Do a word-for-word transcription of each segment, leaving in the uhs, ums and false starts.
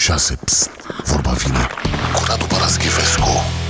șase. Psst, vorba vine cu Radu Paraschivescu.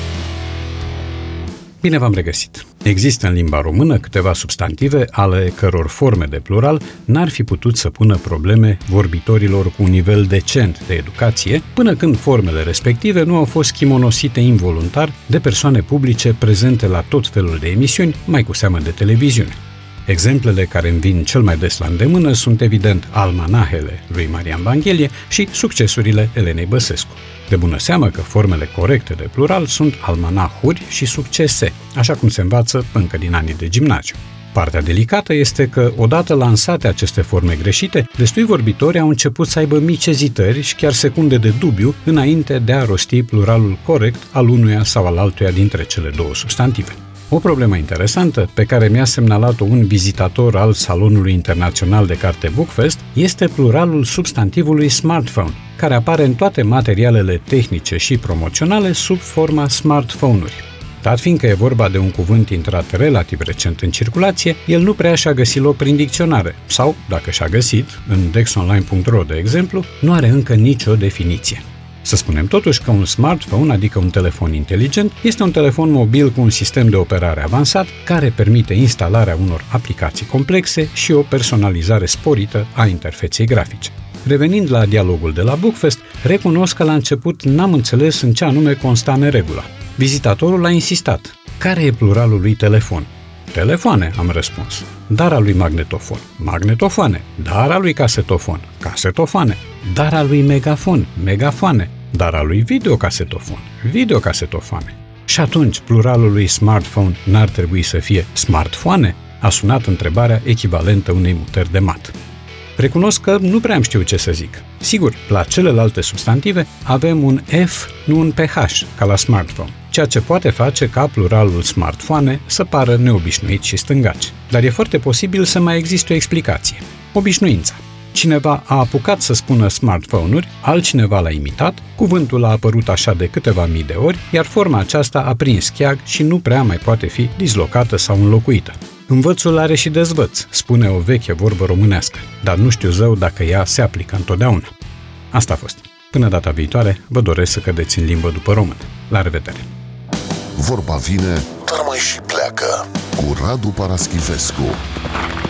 Bine v-am regăsit! Există în limba română câteva substantive ale căror forme de plural n-ar fi putut să pună probleme vorbitorilor cu un nivel decent de educație, până când formele respective nu au fost chimonosite involuntar de persoane publice prezente la tot felul de emisiuni, mai cu seamă de televiziune. Exemplele care îmi vin cel mai des la îndemână sunt evident almanahele lui Marian Vanghelie și succesurile Elenei Băsescu. De bună seamă că formele corecte de plural sunt almanahuri și succese, așa cum se învață încă din anii de gimnaziu. Partea delicată este că, odată lansate aceste forme greșite, destui vorbitori au început să aibă mici ezitări și chiar secunde de dubiu înainte de a rosti pluralul corect al unuia sau al altuia dintre cele două substantive. O problemă interesantă, pe care mi-a semnalat-o un vizitator al Salonului Internațional de Carte Bookfest, este pluralul substantivului smartphone, care apare în toate materialele tehnice și promoționale sub forma smartphone-uri. Dat fiindcă e vorba de un cuvânt intrat relativ recent în circulație, el nu prea și-a găsit loc prin dicționare, sau, dacă și-a găsit, în dexonline punct ro, de exemplu, nu are încă nicio definiție. Să spunem totuși că un smartphone, adică un telefon inteligent, este un telefon mobil cu un sistem de operare avansat care permite instalarea unor aplicații complexe și o personalizare sporită a interfeței grafice. Revenind la dialogul de la Bookfest, recunosc că la început n-am înțeles în ce anume consta neregula. Vizitatorul a insistat. Care e pluralul lui telefon? Telefoane, am răspuns. Dar al lui magnetofon? Magnetofoane. Dar al lui casetofon? Casetofoane. Dar al lui megafon? Megafoane. Dar al lui videocasetofon? Videocasetofoane. Și atunci, pluralul lui smartphone n-ar trebui să fie smartfoane? A sunat întrebarea echivalentă unei mutări de mat. Recunosc că nu prea am știut ce să zic. Sigur, la celelalte substantive avem un F, nu un P H, ca la smartphone, ceea ce poate face ca pluralul smartphone să pară neobișnuit și stângaci. Dar e foarte posibil să mai existe o explicație. Obișnuința. Cineva a apucat să spună smartphone-uri, altcineva l-a imitat, cuvântul a apărut așa de câteva mii de ori, iar forma aceasta a prins cheag și nu prea mai poate fi dislocată sau înlocuită. Învățul are și dezvăț, spune o veche vorbă românească, dar nu știu zău dacă ea se aplică întotdeauna. Asta a fost. Până data viitoare, vă doresc să cădeți în limbă după română. La revedere! Vorba vine, dar mai și pleacă cu Radu Paraschivescu.